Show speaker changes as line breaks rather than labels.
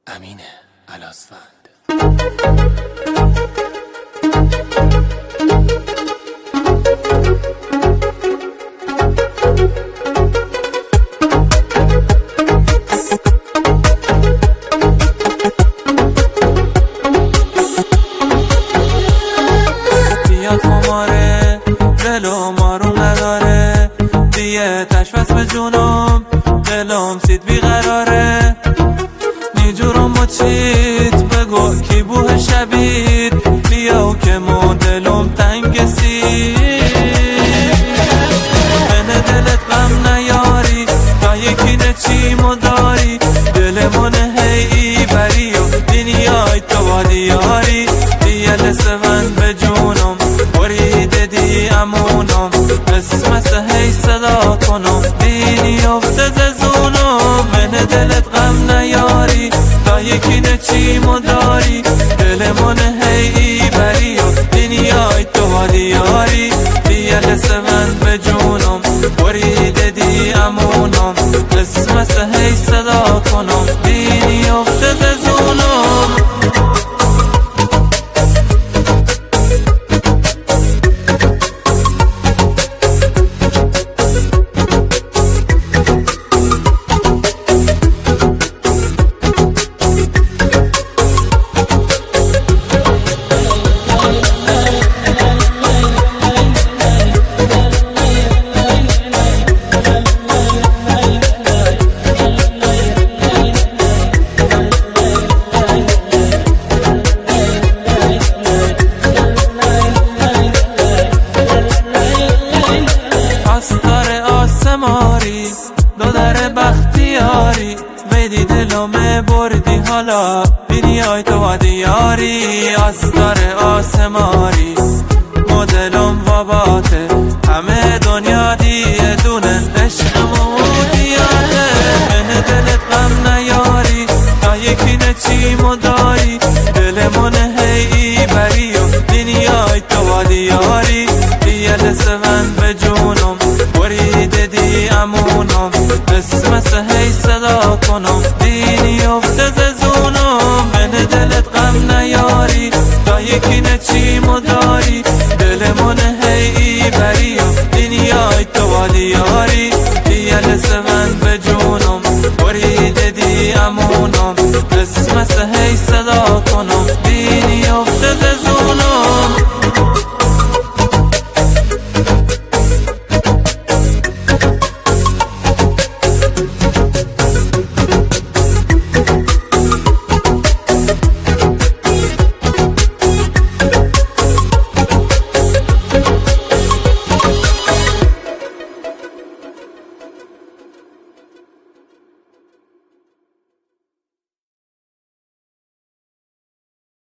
امین الاسفند.
بیاد خماره دلو مارو نداره دیگه تشوست به جونم دلم سید بیقراره نیجورم با چیت بگو کی بوه شبید بیاو که ما دلم تنگ سید من دلت غم نیاری تا یکی نچیمو داری دل من هی بری و دنیای تو وادیاری دیگه لسون به جونم برید دی امونم قسمت هی صدا کنم دینی افته ززونم من دلت غم نیاری تا یکی نچیمو داری دل من هی بری و دنیای تو وادیاری دیگه لسون به جونم برید دی امونم قسمت هی صدا کنم دینی افته ززونم دو در بختیاری ویدی دلومه بردی حالا دنیای تو وادیاری آستار آسماری مدلم واباته همه دنیا دیه دونن عشق مودیاته من دلت غم نیاری تا یکی نچیمو داری دل من هی بری و دنیای تو وادیاری دیه لسون به جونم برید دی امونم قسمت هی صدا کنم دینی افته ززونم من دلت غم نیاری تا یکی نچیمو داری دل من هی بری و دنیای تو وادیاری دیگه لسون به جونم برید دی امونم قسمت هی صدا کنم